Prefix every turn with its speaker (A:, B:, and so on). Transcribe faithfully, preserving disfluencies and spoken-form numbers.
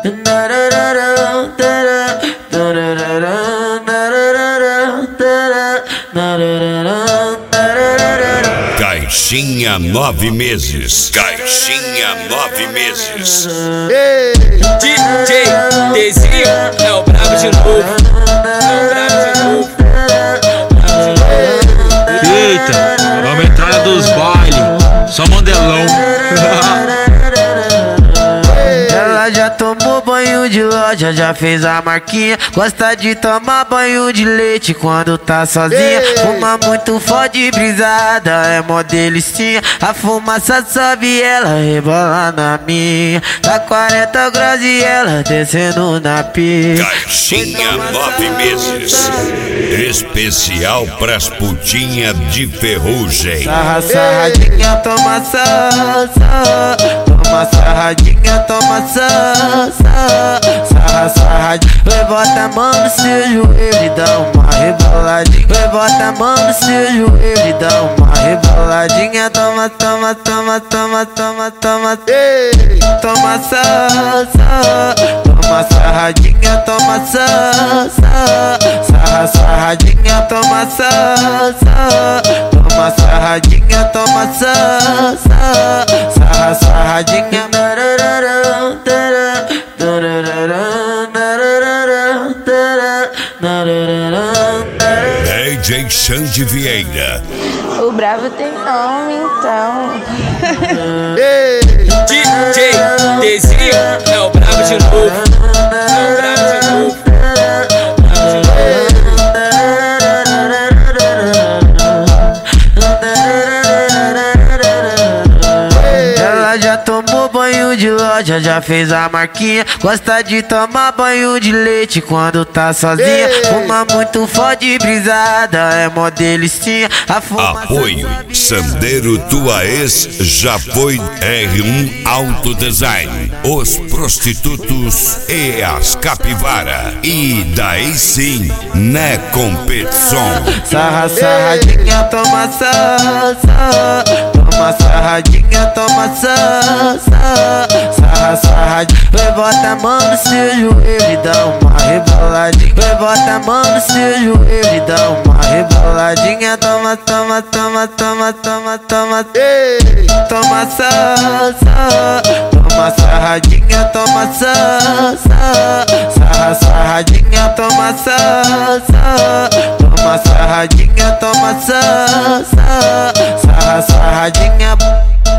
A: Caixinha nove meses. Caixinha nove meses.
B: Ei, D J Dezinho é o brabo de novo. É o brabo de novo.
C: Eita, vamos entrar dos bailes. Só mandelão.
D: Ela já tomou banho de loja, já fez a marquinha. Gosta de tomar banho de leite quando tá sozinha. Fuma muito fode brisada, é mó delicinha. A fumaça sobe, ela rebola na minha. Tá quarenta graus e ela descendo na pia.
A: Caixinha nove meses. Especial pras putinhas de ferrugem.
D: Sarra, sarradinha, toma só, só. Toma sarradinha, toma só, só. Sarra, sarradinha. Vai, bota a mão no seu joelho e dá uma reboladinha. Vai, bota a mão no seu joelho e dá uma reboladinha. Toma, toma, toma, toma, toma, toma. Ei, toma só, só. Toma sarradinha, toma só, só. Sarra, sarradinha, toma só, só. Toma sarradinha, toma só, só. Sarra, sarradinha.
A: D J Xande Vieira.
E: O bravo tem nome, então.
B: D J Dezinho é o brabo de novo. É o brabo de novo.
D: Já tomou banho de loja, já fez a marquinha. Gosta de tomar banho de leite quando tá sozinha. Fuma muito fode brisada, é mó delicinha. A fumaça
A: Apoio Sandeiro, tua ex já foi R um Auto Design. Os prostitutos e as capivara. E daí sim, né competição.
D: Sarra, sarradinha, toma só, só. Toma sarradinha, toma só, só. Sarra, sarradinha. Vai, bota a mão no seu joelho e dá uma reboladinha. Vai, bota a mão no seu joelho e dá uma reboladinha. Toma, toma, toma, toma, toma, toma. Ei, toma só, só. Toma sarradinha, toma só, só. Sarra, sarradinha, toma só, só. Toma sarradinha, toma só, só. Sarra, sarradinha.